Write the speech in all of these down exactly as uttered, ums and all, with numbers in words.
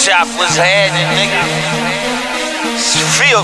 Chop was happening, nigga. Feel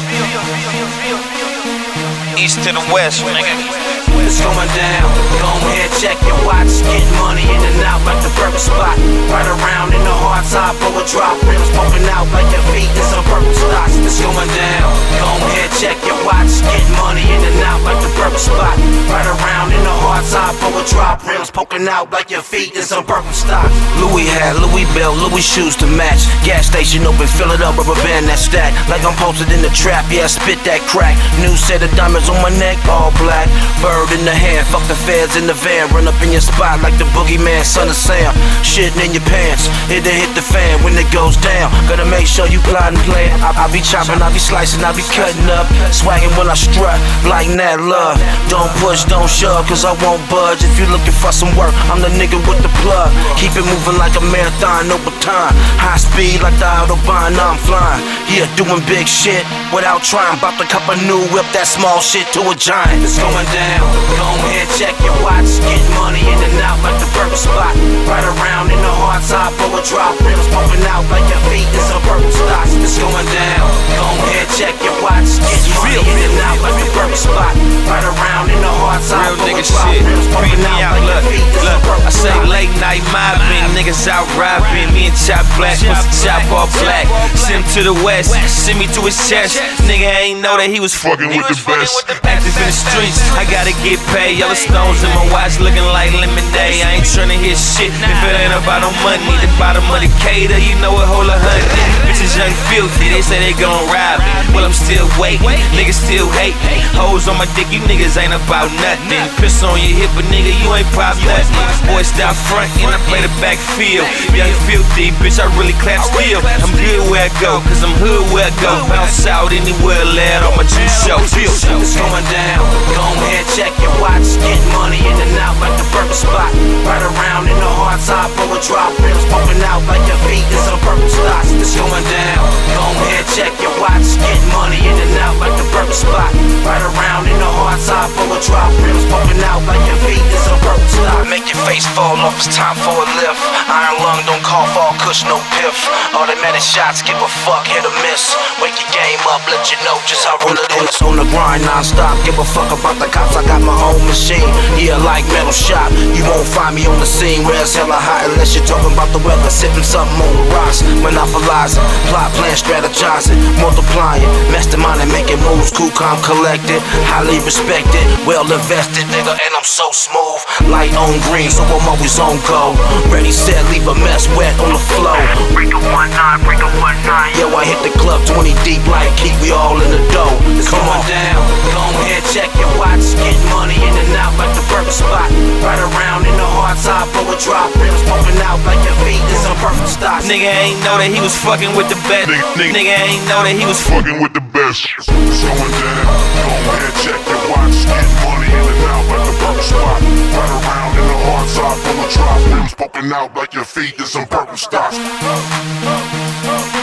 east to the west, nigga. It's going down. Go ahead, check your watch. Get money in and out like the perfect spot. Right around in the hard top, blow a drop. Rims poking out like your feet is on purple stocks. It's going down. Go ahead, check your watch. Get money in and out like the perfect spot. Right around in the hard top, blow a drop. Rims poking out like your feet is on purple stocks. Louis hat, Louis belt, Louis shoes to match. Gas station open, fill it up, rubber band that stack. Like I'm posted in the trap, yeah, spit that crack. New set of diamonds on my neck, all black. Bird in the hand, fuck the feds in the van. Run up in your spot like the boogeyman, son of Sam. Shitting in your pants, it to hit the fan when it goes down. Gotta make sure you glide and play. I, I be chopping, I be slicing, I be cutting up. Swagging when I strut, like that love. Don't push, don't shove, cause I won't budge. If you looking for some work, I'm the nigga with the plug. Keep it moving like a marathon, no baton. High speed like the Autobahn, now I'm flying. Yeah, doing big shit without trying. About to cup a new whip, that small shit to a giant. It's going down. Go ahead, check your watch. Get money in and out like the perfect spot. Right around in the hard top, blow a drop. Rims poking out like your feet is on purple stocks. It's going down. Go ahead, check your watch. Get money in and out like the perfect spot. Right around in the hard top, Real blow nigga a drop. shit. Rims Beat poking me out out, like look, your feet is on look. purple I say stocks. late night mobbing, niggas out robbing. Me and Chop Black, was Chop all black. Send him to the west, send me to his chest. Nigga ain't know that he was Fucking with the best. Active in the streets, I gotta get paid. Yellow stones in my watch looking like lemonade. I ain't tryna hear shit if it ain't about no money. The bottom of the cater, you know it hold a hundred. Bitches young filthy, they say they gon' rob me. Well, I'm still waiting, niggas still hate me. Hoes on my dick, you niggas ain't about nothing. Piss on your hip, but nigga, you ain't pop nothing. Boy, stop front and I play the backfield. Young filthy, bitch, I really clap steel. I'm good where I go, cause I'm hood where I go. Bounce out anywhere, lad, on my juice show. Feel It's going down. Go ahead, check your watch. Get money in and out like the perfect spot. Right around in the hard top, blow a drop. Rims poking out like your feet is on purple stocks. It's going down. Go ahead, check your watch. Get money in and out like the perfect spot. Right around in the hard top, blow a drop. Rims poking out like your feet is on purple stocks. Make your face fall off, it's time for a lift. Iron lung, don't cough, all kush, no piff. Automatic shots, give a fuck, hit or miss. Wake your game up, let you know just how real it is. On the grind non-stop, give a fuck about the cops. I got my own machine, yeah, like metal shop. You won't find me on the scene where it's hella hot unless you're talking about the weather. Sipping something on the rocks, monopolizing, plot, plan, strategizing, multiplying, masterminding, making moves. Cool, calm, collected, highly respected, well invested, nigga, and I'm so smooth. Light on green, so I'm always on go. Ready, set, leave a mess wet on the flow. Break a one nine, break a one nine. Yo, I hit the club twenty deep like keep we all in the dough. It's Come going on. down. Go ahead, check your watch. Get money in and out like the perfect spot. Right around in the hard top, blow a drop. Rims poking out like your feet is on perfect stocks. Nigga ain't know that he was fucking with the best. Nigga, nigga. Nigga ain't know that he was Fucking with the best. It's going down. Go ahead, check your watch. Get money in and out like the perfect spot. Right around in the hard top, full of drop. Rims poking out like your feet is some purple stocks.